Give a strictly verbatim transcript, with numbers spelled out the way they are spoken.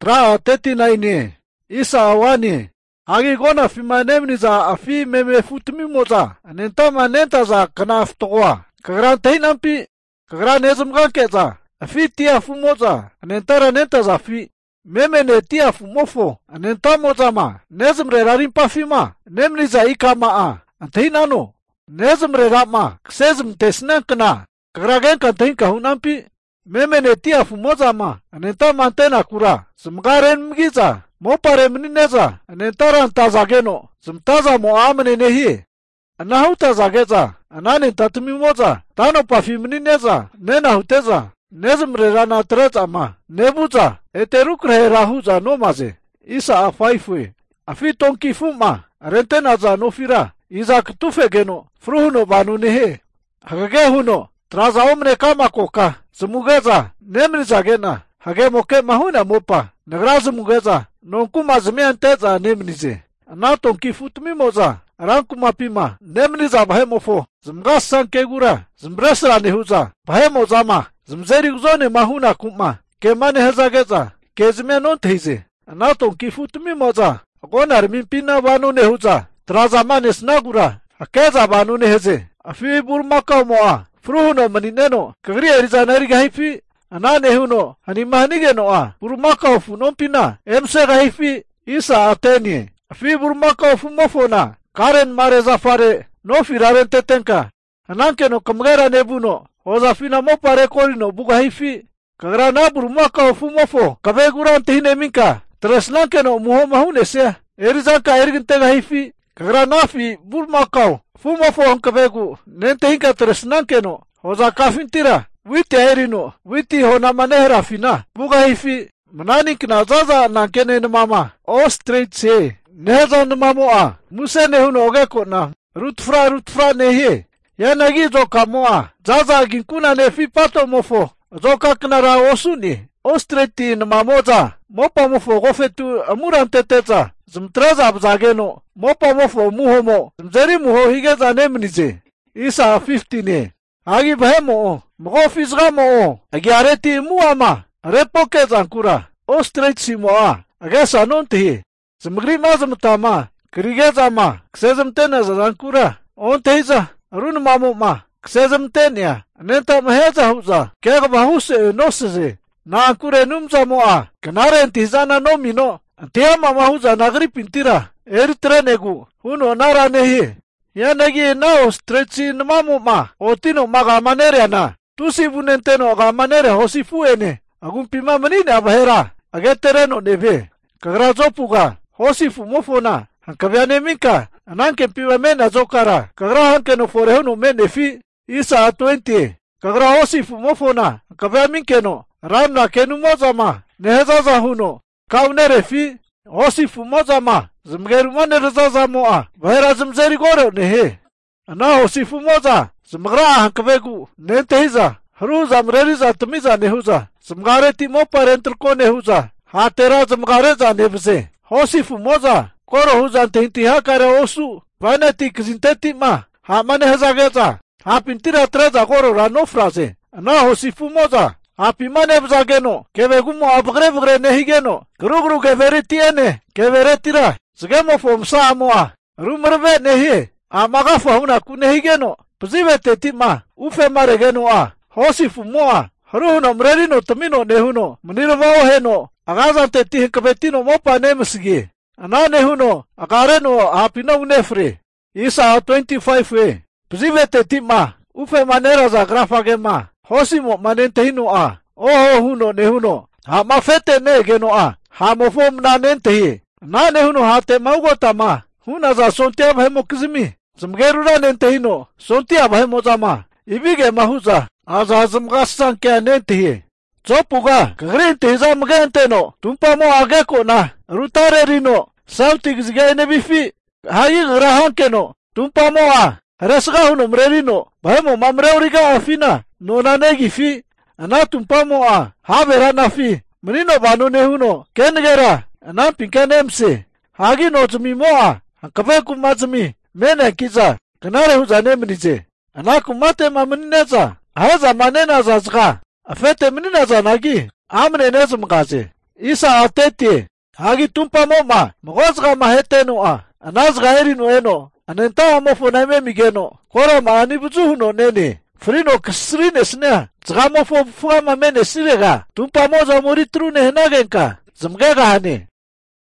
Tra thirty-nine isa awani. Agi gona fima nemni za afi meme futumi moza. Anenta manenta za kanaf toa. Kagran tainampi. Kagran nezumgan keza. Afi tia fumoza. Anentara nenta za fi. Meme ne tia fumofo. Anenta moza ma. Nezumre rarimpa fima. Nemni za ika maa. Antainano. Nezumre rama. Ksezum tesna kana. Kagragen kantain kahunampi. Meme ne tia fumoza ma. Anenta mantena kura. Zumgaren mgiza. Mopare mnineza. Anentara antazageno. Zumtaza mo amene nehi. Anahuta zageza. Anani tatumi moza. Tano pafi mnineza. Nena huteza. Nezumre rana treza ma. Nebuza. Eterukre rahuza no maze. Isa afaifwe. Afi tonki fuma. Arentena za no fira. Iza ktufe geno. Fruhuno banu nehe. Hagage huno. Traza omne kama koka. Zumugeza. Nemri zagena. Hage moke mahuna mopa. Nagrazu mugeza. Nonkuma zimianteza nemnize. Anaton kifutumi moza. Arankuma pima. Nemniza bahemofo. Zumgasan kegura. Zumresra nehuza. Bahemozama. Zumzeri uzone mahuna kuma. Kemane hezageza. Kezime non teize. Anaton kifutumi moza. Agonar mimpina banu nehuza. Trazamane snagura. Akeza banu neheze. Afi burmaka moa. Fruhuno manineno. Kagri eriza nariga hifi. Anane huno, hanimahanigen oa, burumaka ofu nompina, emse gaifi, isa atenie. Afi burumaka ofu mofona, karen mare zafare, no firaren tetenka. Ananke no kamgera nebuno, ozafina mopare korino buga hifi. Kagra na burumaka ofu mofo, kabegura antihine minka, treslanke no muho mahunese, erizanka ergintega hifi. Kagra nafi burumaka fu mofo hankabegu, nentehinka treslanke no, oza kafintira. Witi aerino, witi hona manehra fina, buga hifi, manani kina zaza nankene mama, o straight se, neheza nmamoa, muse nehuno ogeko na, rutfra rutfra nehe, yanagi zoka moa, zaza ginkuna nefi pato mofo, zoka knara osuni, o straight nmamoza, mopa mofo gofetu amuranteteza, zmtreza abzageno, mopa mofo muhomo, zmzeri muho higeza nemnize, isa fifty ne. Agi bahemo, mgo fisgamo, agi areti muama, repoke zankura, o straight simoa, agesa nontihi, zmgri mazmtama, krigezama, ksezmtena zankura, onteiza, run mamu ma, ksezmtenia, nenta maheza huza, kega bahuse noseze, na ankure numza moa, kanare ntizana nomino, antiama mahuza nagri pintira, eritrenegu, huno nara nehi. Yanagi nao stretchi nmamu ma, otino maga manere na, tusi bunenteno ga manere hosifu ene, agumpima manine abahera, agetereno nebe, kagrazopuga, hosifu mofona, hankavyane minka, ananke piwa mena zokara, kagra hanke no forehono menefi, isa twenty, kagra hosifu mofona, hankavya minkeno, ramna kenu mozama, nehezaza huno, kaunere fi, hosifu mozama, zmgeru manere zaza moa, bahera zmzeri gore nehe. Ana hosifu moza, zmgra hankavegu, nentehiza, haruza mreriza tmiza nehuza, zmgareti mopa rentrko nehuza, hatera zmgareza nevze, hosifu moza, koro huza ntehintiha kare osu, vaneti kzinteti ma, ha manehezageza, ha pintira treza koro ranofraze, ana hosifu moza, Api mane bzageno, kevegumo abgre bgre nehigeno, grugru keveriti ene, keveretira, zgemo fomsa amoa, rumrve nehi, amagafa huna kunehigeno, pzivete tima, ufe maregeno a, hosifu moa, haruhuno mrerino tamino nehuno, mnirvao heno, agazante tihikabetino mopa nemsigi, anane huno, agareno apino nefre, isa twenty-five we, pzivete tima, ufe manera za grafagema, hosimo manentehino a, oho huno nehuno, ha mafete ne geno a, ha mofom na nentehi, na nehuno hate maugota ma, huna za sontia bahemo kizimi, zmgerura nentehino, sontia bahemo zama, ibige mahuza, aza zmgasan kya nentehi, zopuga, kagrintehi za mgenteno, tumpa mo ageko na, rutare rino, sauti gzgene bifi, hayi grahankeno, tumpa mo a, resga huno mrerino, bahemo mamreuriga afina, nona negi fi, anatumpa a, habera na fi, menino banu nehuno, kengera, anampinka nemse, hagi no zmi moa, hankaveku mazmi, mene kiza, kanare huza nemnize, anakumate mamnineza, haza manena zazga, afete menina zanagi, amne nezmgaze, Isa ateti. Hagi tumpa mo ma. Magwazga maheteno a. Anazga erino eno. Anenta amofo naime migeno. Kora ma anibuzuhuno nene. Frino kasrine snea. Zgamofo fuama mene sirega. Tumpa moza moritru ne henagenka. Zamgega hane.